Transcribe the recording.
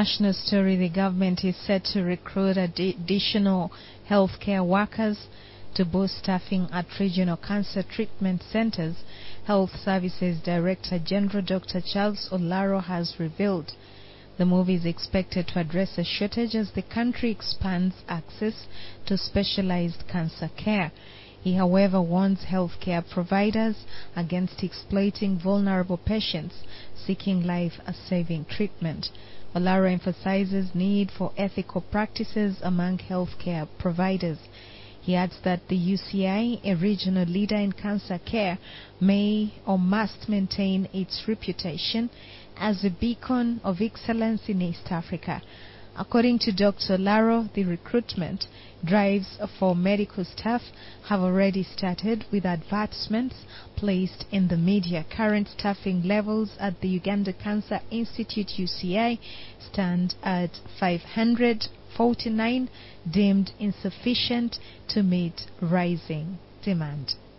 National story, the government is set to recruit additional healthcare workers to boost staffing at regional cancer treatment centers. Health Services Director General Dr. Charles Olaro has revealed. The move is expected to address a shortage as the country expands access to specialized cancer care. He, however, warns healthcare providers against exploiting vulnerable patients seeking life-saving treatment. Olaro emphasizes need for ethical practices among healthcare providers. He adds that the UCI, a regional leader in cancer care, may or must maintain its reputation as a beacon of excellence in East Africa. According to Dr. Olaro, the recruitment drives for medical staff have already started, with advertisements placed in the media. Current staffing levels at the Uganda Cancer Institute UCI stand at 549, deemed insufficient to meet rising demand.